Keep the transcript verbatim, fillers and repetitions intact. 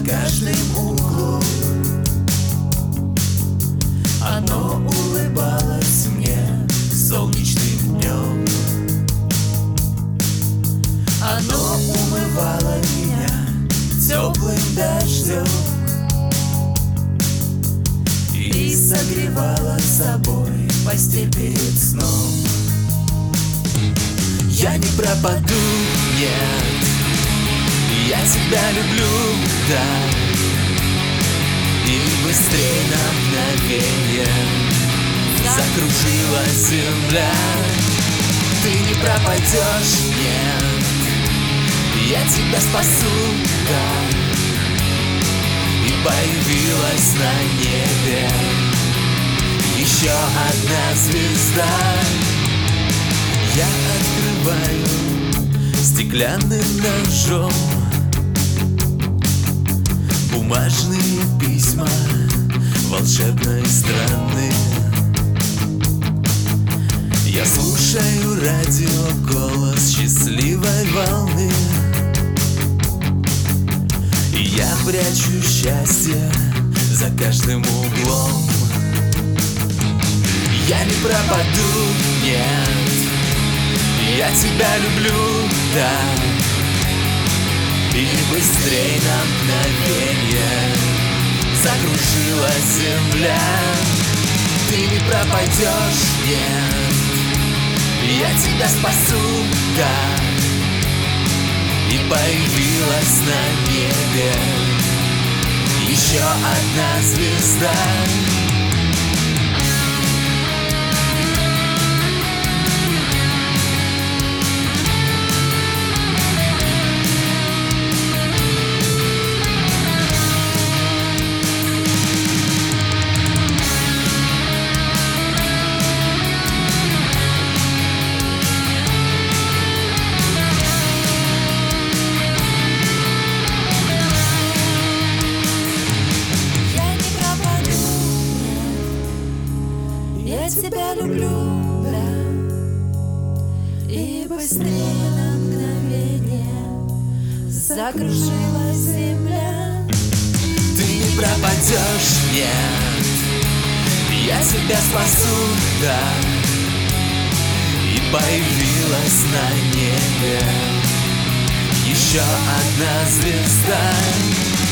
каждым углом. Оно улыбалось мне солнечным днем. Оно умывало меня теплым дождем и согревало собой постель перед сном. Я не пропаду, нет, я тебя люблю, да. И быстрее на мгновенье закружилась земля. Ты не пропадешь, нет, я тебя спасу, да. И появилась на небе еще одна звезда. Я открываю стеклянным ножом бумажные письма волшебной страны. Я слушаю радио, голос счастливой волны, и я прячу счастье за каждым углом. Я не пропаду, нет, я тебя люблю, да. И быстрей на мгновенье закружилась земля. Ты не пропадешь, нет, я тебя спасу, да. И появилась на небе еще одна звезда. Я тебя люблю, да. И быстрее на мгновение закружилась земля. Ты не пропадешь, нет, я тебя спасу, да. И появилась на небе еще одна звезда.